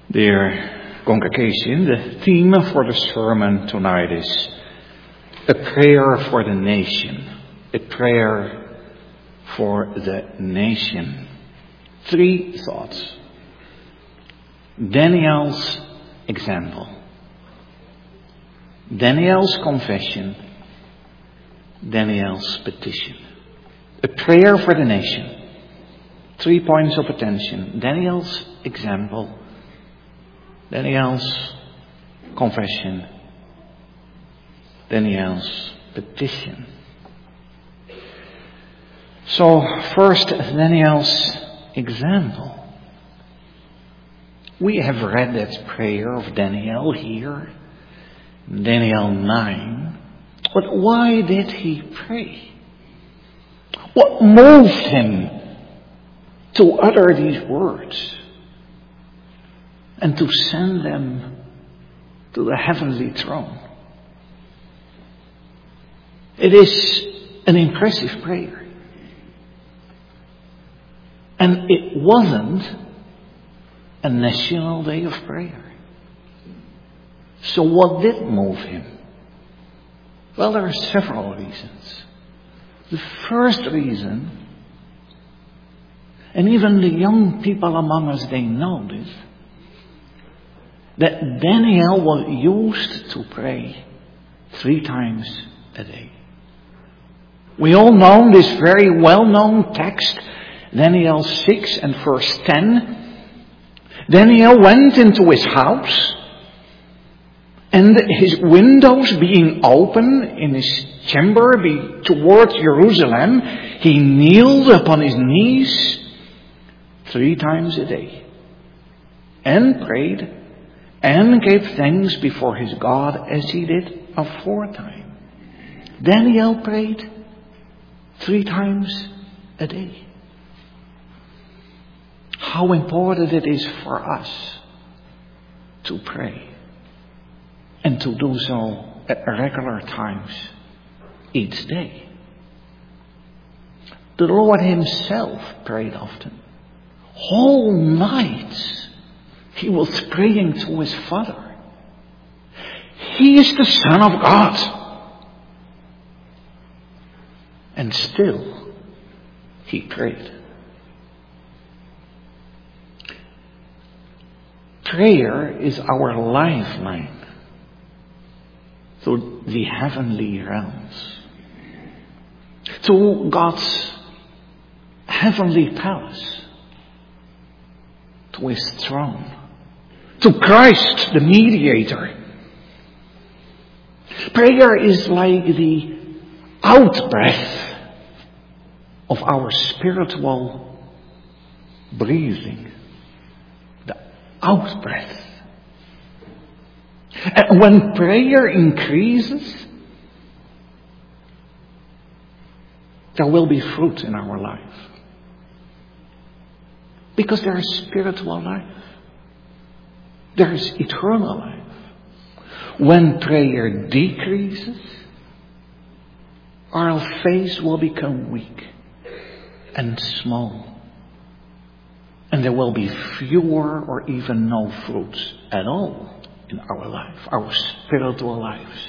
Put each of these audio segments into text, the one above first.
Dear congregation, the theme for the sermon tonight is a prayer for the nation. A prayer for the nation. 3 thoughts. Daniel's example. Daniel's confession. Daniel's petition. A prayer for the nation. 3 points of attention. Daniel's example. Daniel's confession. Daniel's petition. So, first, Daniel's example. We have read that prayer of Daniel here, Daniel 9. But why did he pray? What moved him to utter these words and to send them to the heavenly throne? It is an impressive prayer. And it wasn't a national day of prayer. So what did move him? Well, there are several reasons. The first reason, and even the young people among us, they know this, that Daniel was used to pray 3 times a day. We all know this very well-known text, Daniel 6 and verse 10. Daniel went into his house, and his windows being open in his chamber towards Jerusalem, he kneeled upon his knees 3 times a day, and prayed, and gave thanks before his God as he did aforetime. Daniel prayed 3 times a day. How important it is for us to pray and to do so at regular times each day. The Lord himself prayed often. Whole nights he was praying to his Father. He is the Son of God. And still he prayed. Prayer is our lifeline to the heavenly realms, to God's heavenly palace, to his throne, to Christ the mediator. Prayer is like the out-breath of our spiritual breathing. The out-breath. And when prayer increases, there will be fruit in our life. Because there is spiritual life. There is eternal life. When prayer decreases, our faith will become weak and small. And there will be fewer or even no fruits at all in our life. Our spiritual lives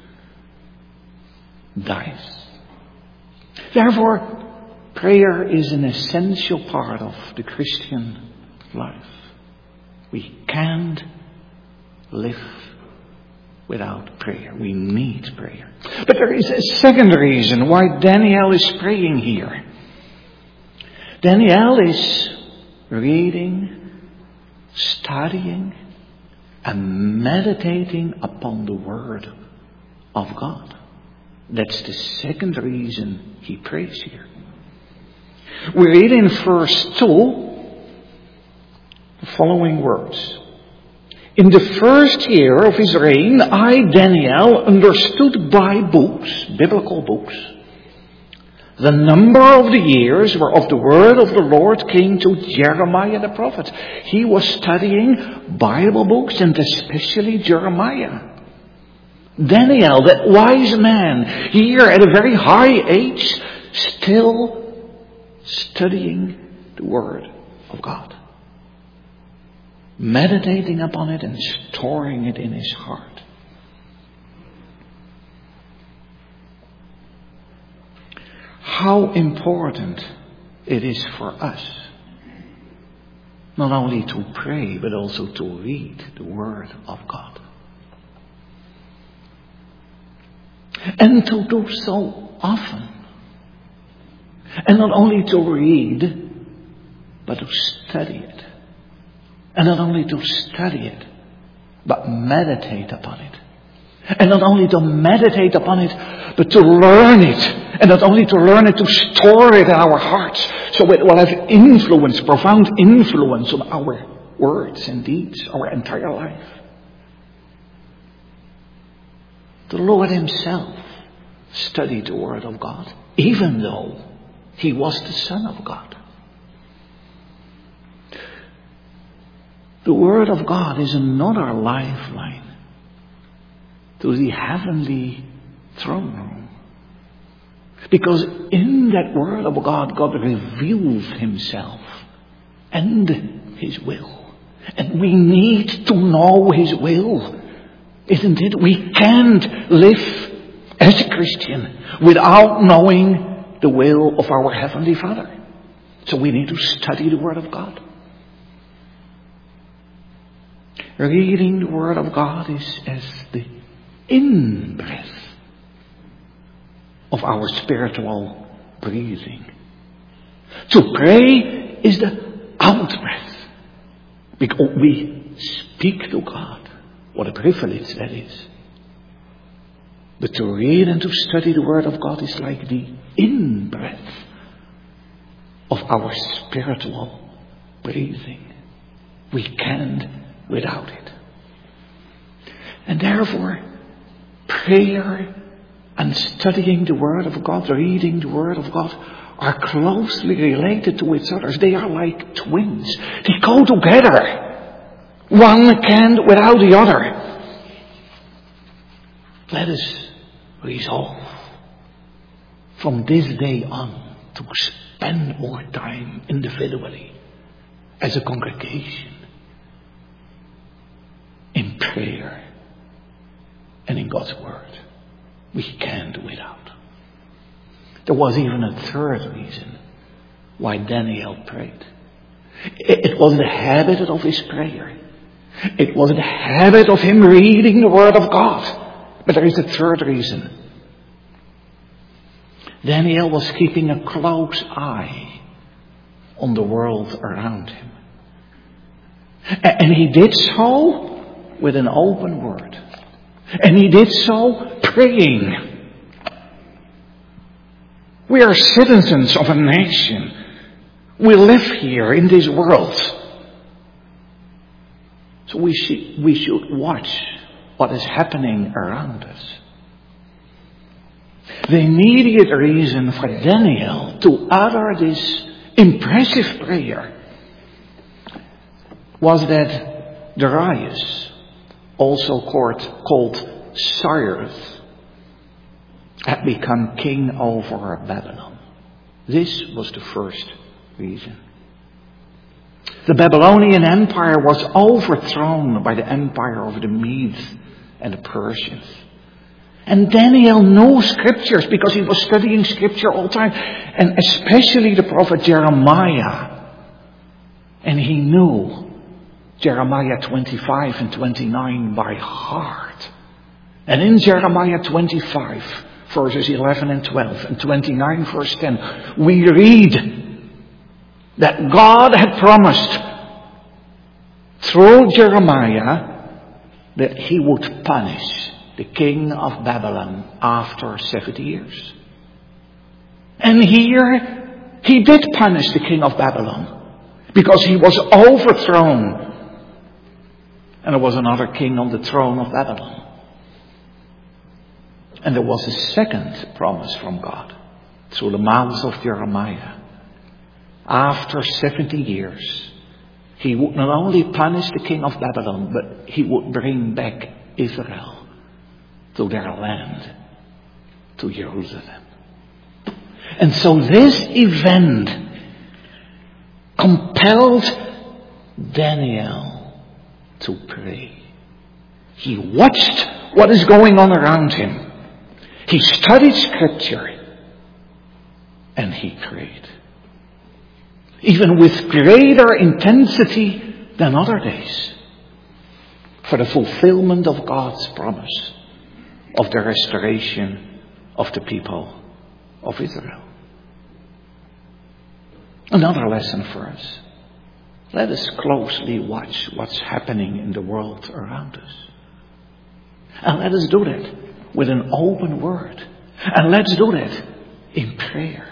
dies. Therefore, prayer is an essential part of the Christian life. We can't live without prayer. We need prayer. But there is a second reason why Daniel is praying here. Daniel is reading, studying, and meditating upon the Word of God. That's the second reason he prays here. We read in verse 2 the following words. In the first year of his reign, I, Daniel, understood by books, biblical books, the number of the years whereof the word of the Lord came to Jeremiah the prophet. He was studying Bible books and especially Jeremiah. Daniel, that wise man, here at a very high age, still studying the Word of God. meditating upon it and storing it in his heart. How important it is for us not only to pray but also to read the Word of God. And to do so often. And not only to read, but to study it. And not only to study it, but meditate upon it. And not only to meditate upon it, but to learn it. And not only to learn it, to store it in our hearts. So it will have influence, profound influence on our words and deeds, our entire life. The Lord himself studied the Word of God, even though he was the Son of God. The Word of God is another lifeline to the heavenly throne room. Because in that Word of God, God reveals himself and his will. And we need to know his will. Isn't it? We can't live as a Christian without knowing the will of our Heavenly Father. So we need to study the Word of God. Reading the Word of God is as the in-breath of our spiritual breathing. To pray is the out-breath. Because we speak to God. What a privilege that is. But to read and to study the Word of God is like the in-breath of our spiritual breathing. We can't without it. And therefore, prayer and studying the Word of God, reading the Word of God, are closely related to each other. They are like twins. They go together. One can't without the other. Let us resolve from this day on to spend more time individually as a congregation in prayer and in God's Word. We can't do without. There was even a third reason why Daniel prayed. It was the habit of his prayer. It was the habit of him reading the Word of God. But there is a third reason. Daniel was keeping a close eye on the world around him. And he did so with an open word. And he did so praying. We are citizens of a nation. We live here in this world. So we should watch what is happening around us. The immediate reason for Daniel to utter this impressive prayer was that Darius, also called Cyrus, had become king over Babylon. This was the first reason. The Babylonian Empire was overthrown by the empire of the Medes and the Persians. And Daniel knew scriptures because he was studying scripture all the time. And especially the prophet Jeremiah. And he knew Jeremiah 25 and 29 by heart. And in Jeremiah 25, verses 11 and 12, and 29 verse 10, we read that God had promised through Jeremiah that he would punish the king of Babylon after 70 years. And here he did punish the king of Babylon because he was overthrown. And there was another king on the throne of Babylon. And there was a second promise from God through the mouth of Jeremiah. After 70 years, he would not only punish the king of Babylon, but he would bring back Israel to their land, to Jerusalem. And so this event compelled Daniel to pray. He watched what is going on around him. He studied Scripture. And he prayed. Even with greater intensity than other days. For the fulfillment of God's promise of the restoration of the people of Israel. Another lesson for us. Let us closely watch what's happening in the world around us. And let us do that with an open word. And let's do that in prayer.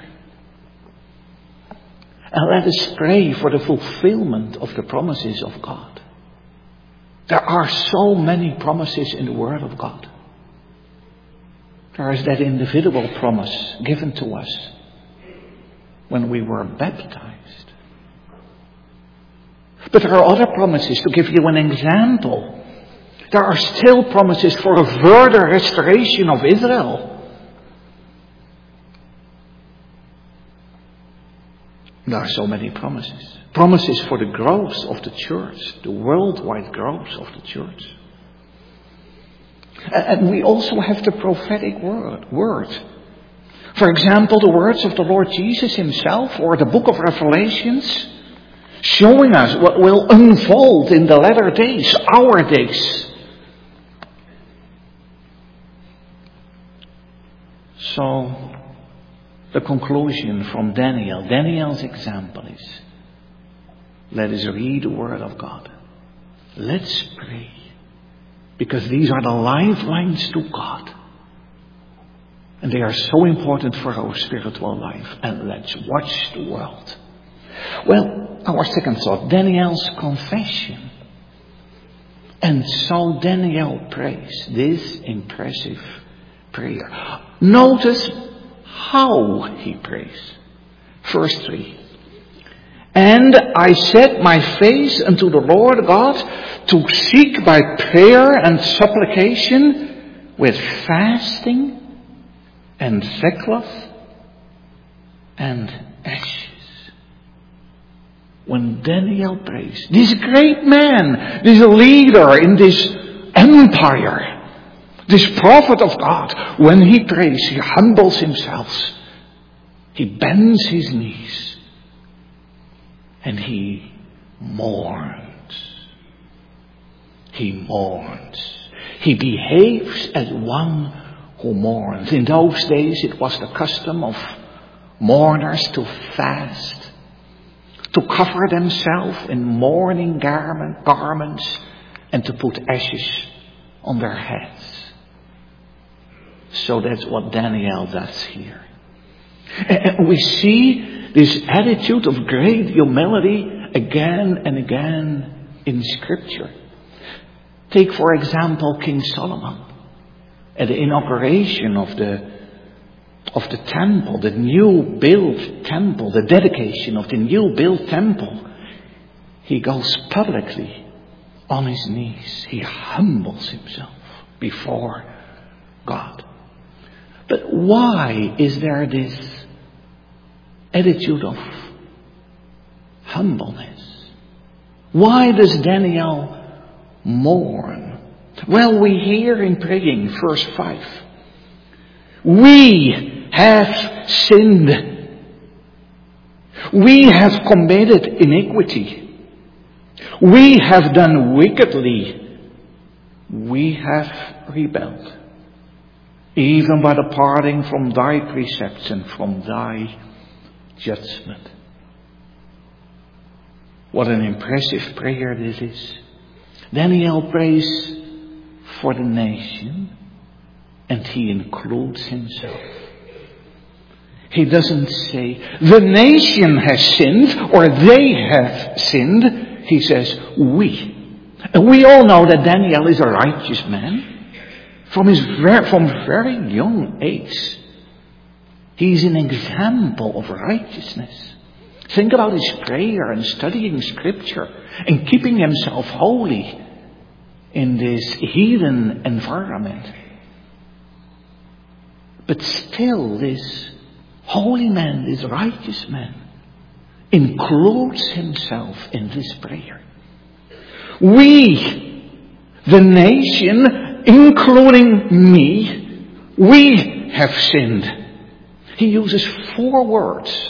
And let us pray for the fulfillment of the promises of God. There are so many promises in the Word of God. There is that individual promise given to us when we were baptized. But there are other promises. To give you an example, there are still promises for a further restoration of Israel. There are so many promises. Promises for the growth of the church, the worldwide growth of the church. And we also have the prophetic word. For example, the words of the Lord Jesus himself, or the book of Revelations, showing us what will unfold in the latter days, our days. So, the conclusion from Daniel's example is, let us read the Word of God. Let's pray. Because these are the lifelines to God. And they are so important for our spiritual life. And let's watch the world. Well, our second thought, Daniel's confession. And so Daniel prays this impressive prayer. Notice how he prays. Verse 3. And I set my face unto the Lord God to seek by prayer and supplication with fasting and sackcloth and ashes. When Daniel prays, this great man, this leader in this empire, this prophet of God, when he prays, he humbles himself. He bends his knees. And he mourns. He mourns. He behaves as one who mourns. In those days it was the custom of mourners to fast, to cover themselves in mourning garments, and to put ashes on their heads. So that's what Daniel does here. And we see this attitude of great humility again and again in Scripture. Take, for example, King Solomon. At the inauguration of the temple, the new built temple, the dedication of the new built temple, he goes publicly on his knees. He humbles himself before God. But why is there this attitude of humbleness? Why does Daniel mourn? Well, we hear in praying, verse 5. We have sinned. We have committed iniquity. We have done wickedly. We have rebelled. Even by departing from thy precepts and from thy judgment. What an impressive prayer this is. Daniel prays for the nation, and he includes himself. He doesn't say, the nation has sinned, or they have sinned. He says, we. And we all know that Daniel is a righteous man. From very young age. He's an example of righteousness. Think about his prayer and studying Scripture and keeping himself holy in this heathen environment. But still, this holy man, this righteous man, includes himself in this prayer. We, the nation, including me, we have sinned. He uses four words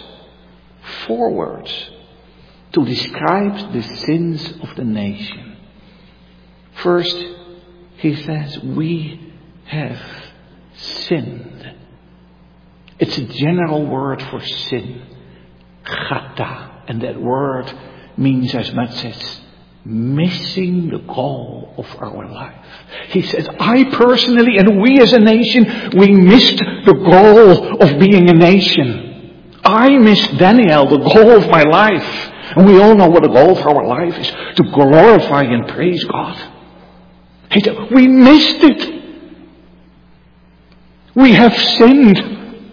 to describe the sins of the nation. First, he says, we have sinned. It's a general word for sin. Chata. And that word means as much as missing the goal of our life. He says, I personally and we as a nation, we missed the goal of being a nation. I missed, Daniel, the goal of my life. And we all know what the goal of our life is, to glorify and praise God. He said, we missed it. We have sinned.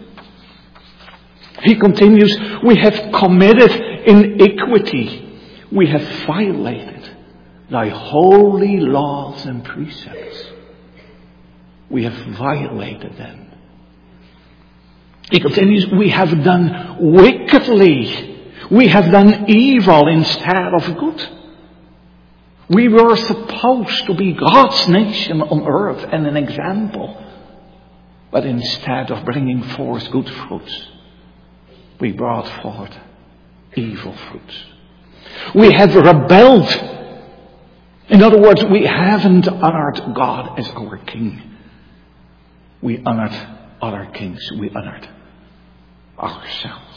He continues, we have committed iniquity. We have violated thy holy laws and precepts. We have violated them. He continues, we have done wickedly. We have done evil instead of good. We were supposed to be God's nation on earth and an example. But instead of bringing forth good fruits, we brought forth evil fruits. We have rebelled. In other words, we haven't honored God as our King. We honored other kings. We honored ourselves.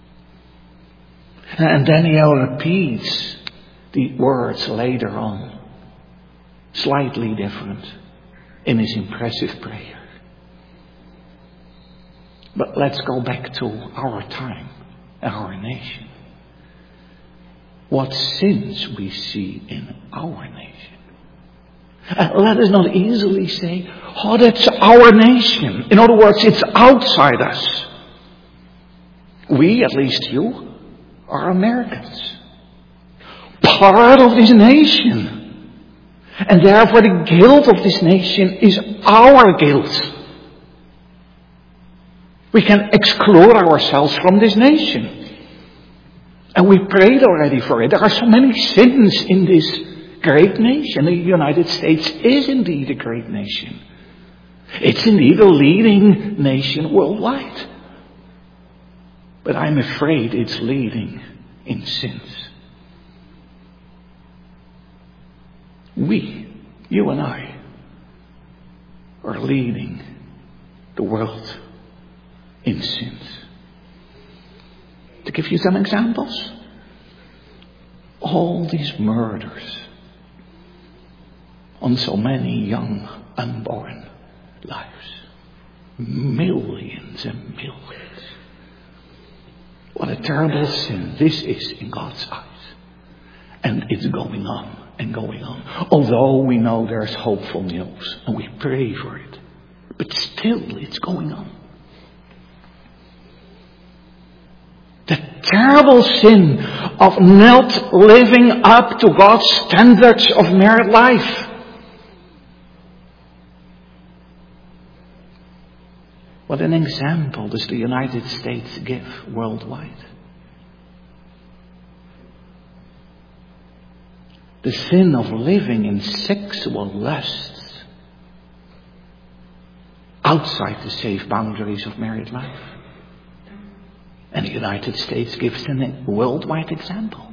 And Daniel repeats the words later on, slightly different, in his impressive prayer. But let's go back to our time, our nation. What sins we see in our nation. Let us not easily say, oh, that's our nation. In other words, it's outside us. We, at least you, are Americans. Part of this nation. And therefore the guilt of this nation is our guilt. We can exclude ourselves from this nation. And we prayed already for it. There are so many sins in this great nation. The United States is indeed a great nation. It's indeed a leading nation worldwide. But I'm afraid it's leading in sins. We, you and I, are leading the world in sins. To give you some examples, all these murders on so many young unborn lives, millions and millions. What a terrible sin this is in God's eyes. And it's going on and going on. Although we know there's hopeful news and we pray for it, but still it's going on. The terrible sin of not living up to God's standards of married life. What an example does the United States give worldwide? The sin of living in sexual lusts outside the safe boundaries of married life. And the United States gives a worldwide example.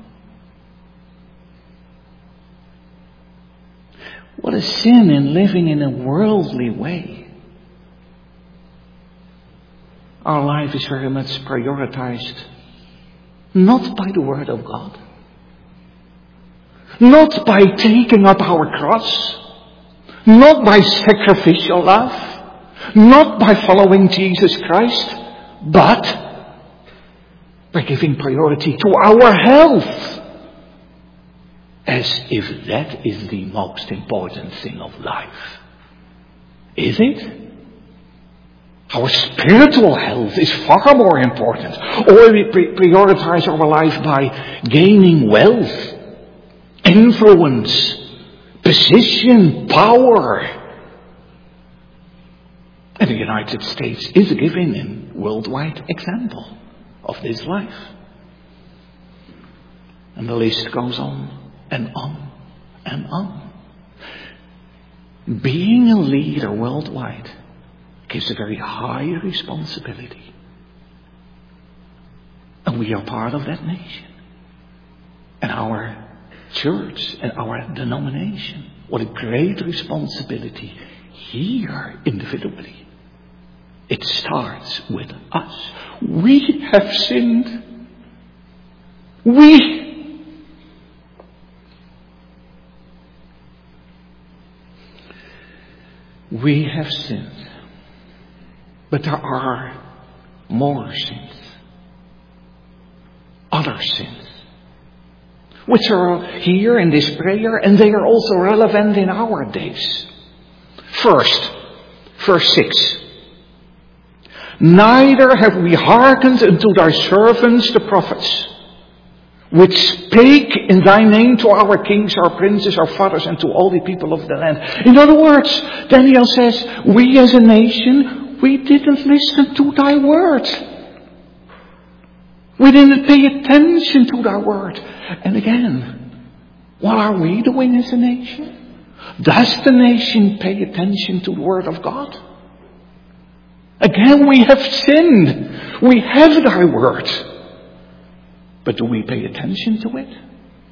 What a sin in living in a worldly way. Our life is very much prioritized not by the Word of God, not by taking up our cross, not by sacrificial love, not by following Jesus Christ, but by giving priority to our health, as if that is the most important thing of life. Is it? Our spiritual health is far more important. Or we prioritize our life by gaining wealth, influence, position, power. And the United States is giving a worldwide example of this life. And the list goes on and on and on. Being a leader worldwide gives a very high responsibility. And we are part of that nation. And our church and our denomination. What a great responsibility here individually. It starts with us. We have sinned. We have sinned. But there are more sins. Other sins. Which are here in this prayer, and they are also relevant in our days. First, verse 6. Neither have we hearkened unto thy servants the prophets, which spake in thy name to our kings, our princes, our fathers, and to all the people of the land. In other words, Daniel says, we as a nation, we didn't listen to thy word. We didn't pay attention to thy word. And again, what are we doing as a nation? Does the nation pay attention to the word of God? Again, we have sinned. We have thy word. But do we pay attention to it?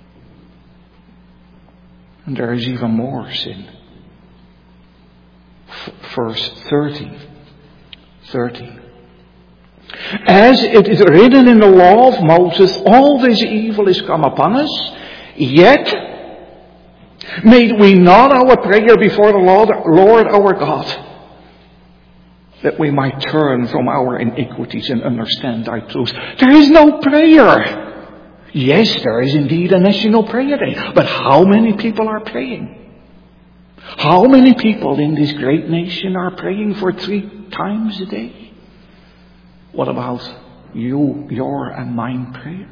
And there is even more sin. Verse 13. As it is written in the law of Moses, all this evil is come upon us, yet made we not our prayer before the Lord our God, that we might turn from our iniquities and understand thy truth. There is no prayer. Yes, there is indeed a national prayer day, but how many people are praying? How many people in this great nation are praying for 3 times a day? What about your and mine prayer?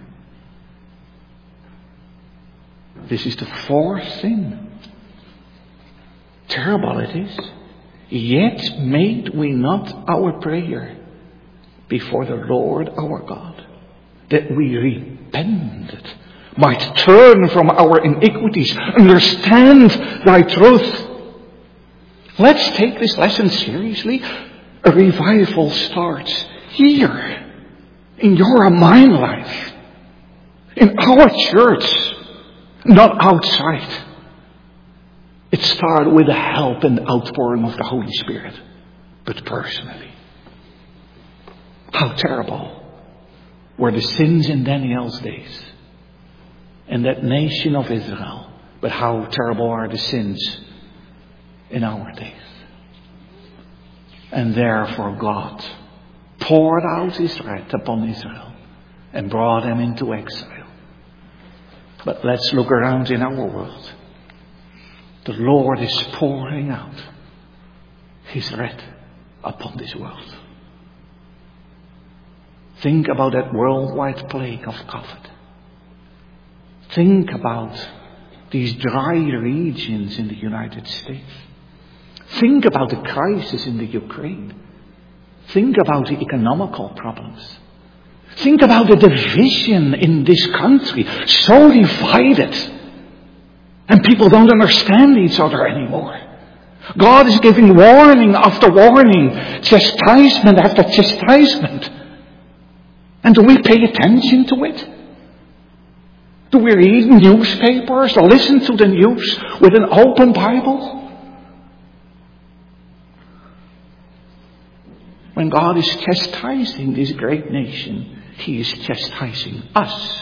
This is the 4th sin. Terrible it is. Yet made we not our prayer before the Lord our God, that we repented, might turn from our iniquities, understand thy truth. Let's take this lesson seriously. A revival starts here, in your and mine life, in our church, not outside. It started with the help and outpouring of the Holy Spirit, but personally. How terrible were the sins in Daniel's days and that nation of Israel, but how terrible are the sins in our days. And therefore God poured out his wrath upon Israel and brought them into exile. But let's look around in our world. The Lord is pouring out his wrath upon this world. Think about that worldwide plague of COVID. Think about these dry regions in the United States. Think about the crisis in the Ukraine. Think about the economical problems. Think about the division in this country, so divided. And people don't understand each other anymore. God is giving warning after warning, chastisement after chastisement. And do we pay attention to it? Do we read newspapers or listen to the news with an open Bible? When God is chastising this great nation, he is chastising us.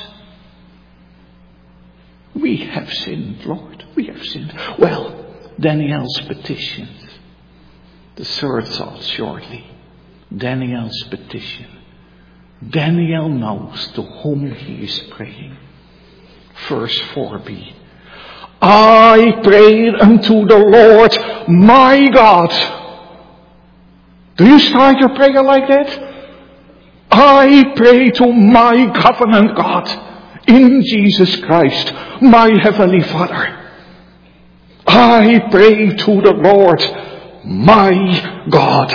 We have sinned, Lord. We have sinned. Well, Daniel's petitions. The 3rd thought shortly. Daniel's petition. Daniel knows to whom he is praying. Verse 4b. I prayed unto the Lord my God. Do you start your prayer like that? I pray to my covenant God in Jesus Christ, my heavenly Father. I pray to the Lord my God.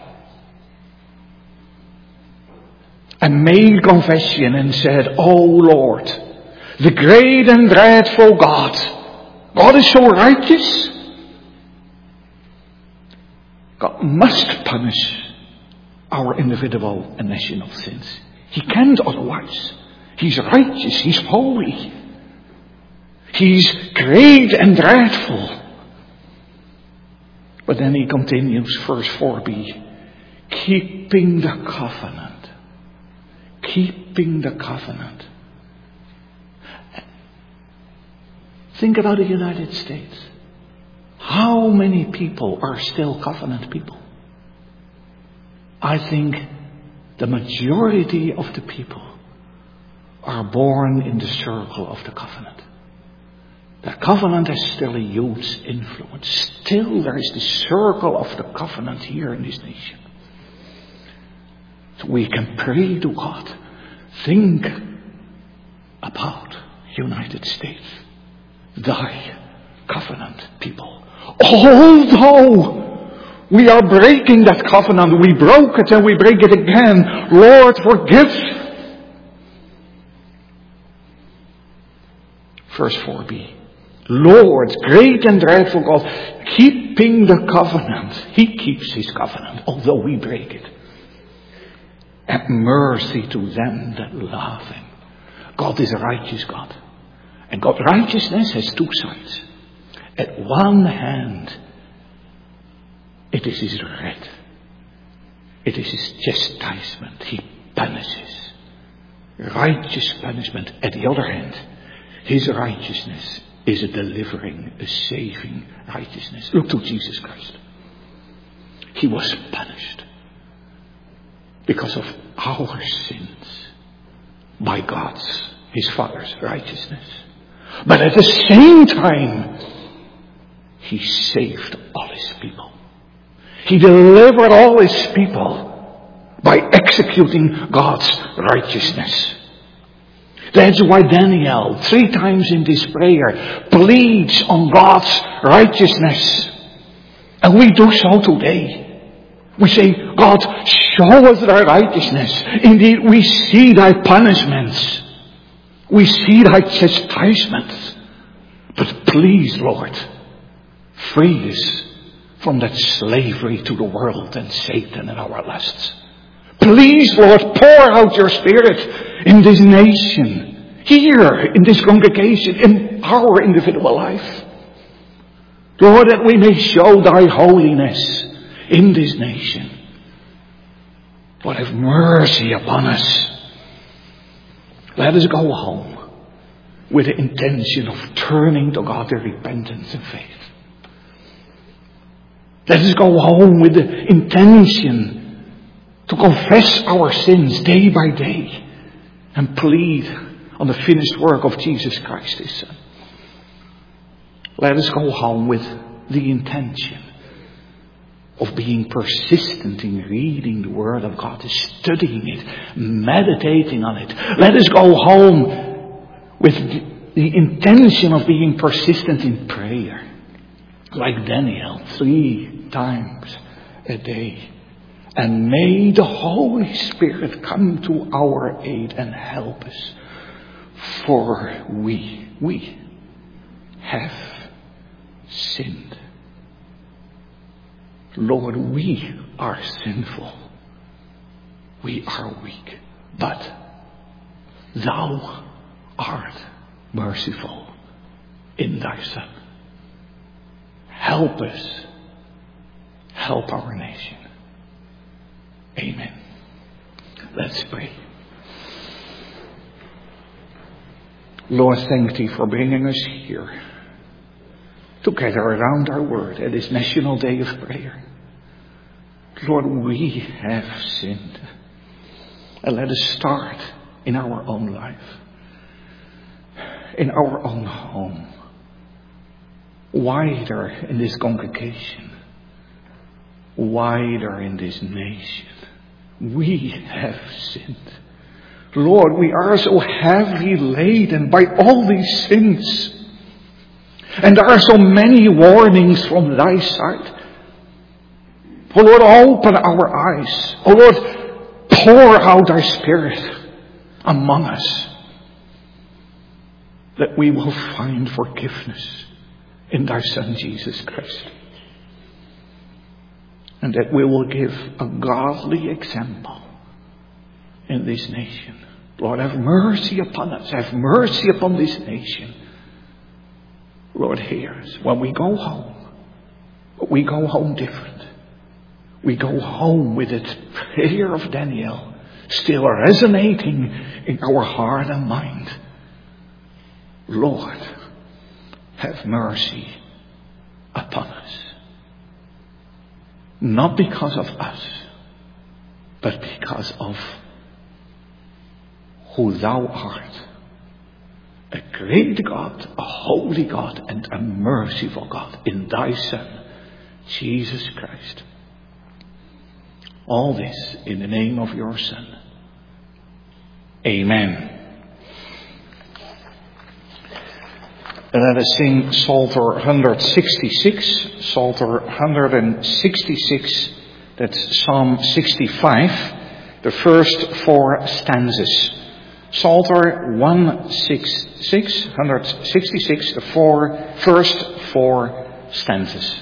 And made confession and said, O Lord, the great and dreadful God God is so righteous. God must punish our individual and national sins. He can't otherwise. He's righteous. He's holy. He's great and dreadful. But then he continues, verse 4b, keeping the covenant. Keeping the covenant. Think about the United States. How many people are still covenant people? I think the majority of the people are born in the circle of the covenant. The covenant has still a huge influence. Still there is the circle of the covenant here in this nation. So we can pray to God. Think about United States. Thy covenant people. Although we are breaking that covenant, we broke it and we break it again. Lord, forgive. Verse 4b. Lord, great and dreadful God, keeping the covenant. He keeps his covenant, although we break it. And mercy to them that love him. God is a righteous God. And God's righteousness has two sides. At one hand, it is his wrath. It is his chastisement. He punishes. Righteous punishment. At the other hand, his righteousness is a delivering, a saving righteousness. Look to Jesus Christ. He was punished because of our sins by God's, his Father's righteousness. But at the same time, he saved all his people. He delivered all his people by executing God's righteousness. That's why Daniel, 3 times in this prayer, pleads on God's righteousness. And we do so today. We say, God, show us thy righteousness. Indeed, we see thy punishments. We see thy chastisements. But please, Lord, free us from that slavery to the world and Satan and our lusts. Please, Lord, pour out your Spirit in this nation, here in this congregation, in our individual life. Lord, that we may show thy holiness in this nation. Lord, have mercy upon us. Let us go home with the intention of turning to God in repentance and faith. Let us go home with the intention to confess our sins day by day and plead on the finished work of Jesus Christ, his Son. Let us go home with the intention of being persistent in reading the Word of God, studying it, meditating on it. Let us go home with the intention of being persistent in prayer, like Daniel, 3 times a day. And may the Holy Spirit come to our aid and help us. For we have sinned. Lord, we are sinful. We are weak. But thou art merciful in thy Son. Help us. Help our nation. Amen. Let's pray. Lord, thank thee for bringing us here together around our word at this National Day of Prayer. Lord, we have sinned. And let us start in our own life, in our own home, wider in this congregation, wider in this nation. We have sinned. Lord, we are so heavily laden by all these sins. And there are so many warnings from thy side. Oh Lord, open our eyes. Oh Lord, pour out thy Spirit among us, that we will find forgiveness in thy Son Jesus Christ. And that we will give a godly example in this nation. Lord, have mercy upon us. Have mercy upon this nation. Lord, hear us. When we go home different. We go home with that prayer of Daniel still resonating in our heart and mind. Lord, have mercy upon us. Not because of us, but because of who thou art. A great God, a holy God, and a merciful God in thy Son, Jesus Christ. All this in the name of your Son. Amen. And let us sing Psalter 166. Psalter 166, that's Psalm 65, the first 4 stanzas. Psalter 166, the first 4 stanzas.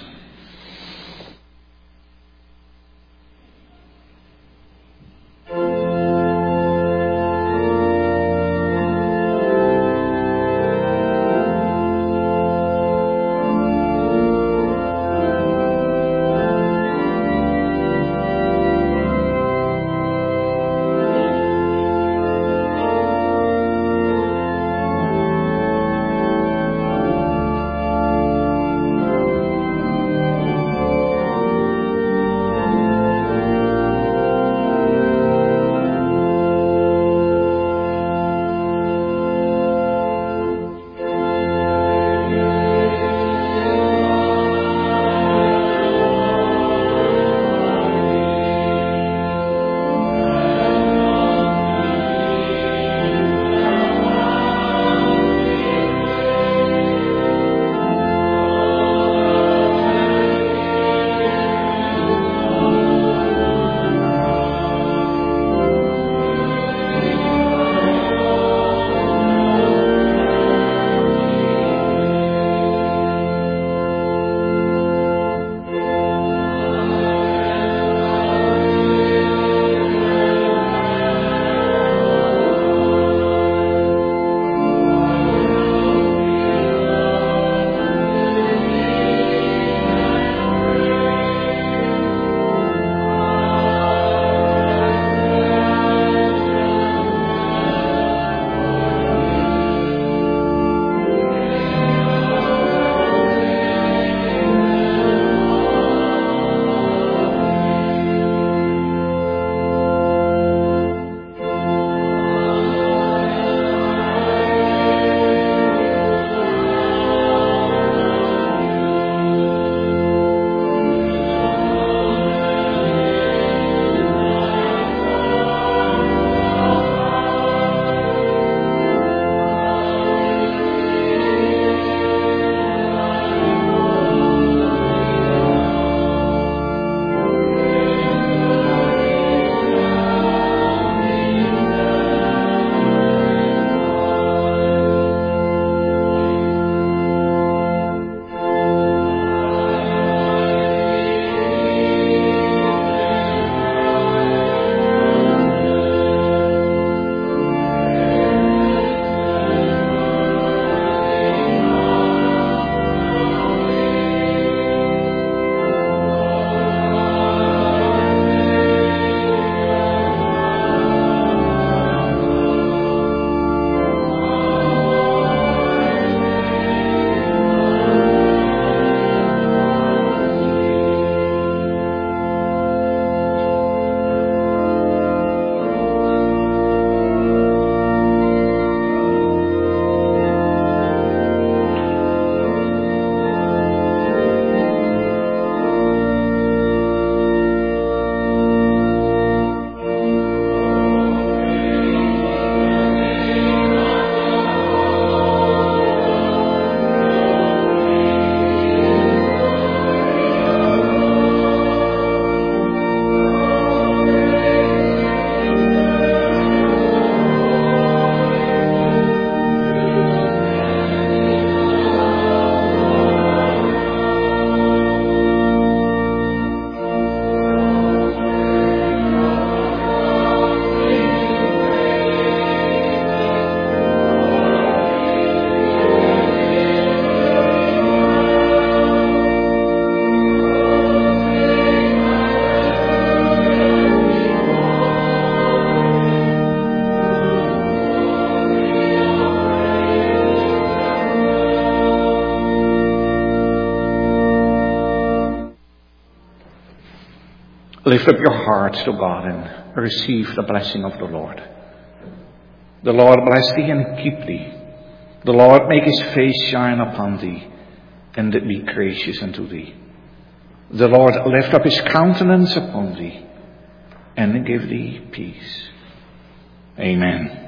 Lift up your hearts to God and receive the blessing of the Lord. The Lord bless thee and keep thee. The Lord make his face shine upon thee and be gracious unto thee. The Lord lift up his countenance upon thee and give thee peace. Amen.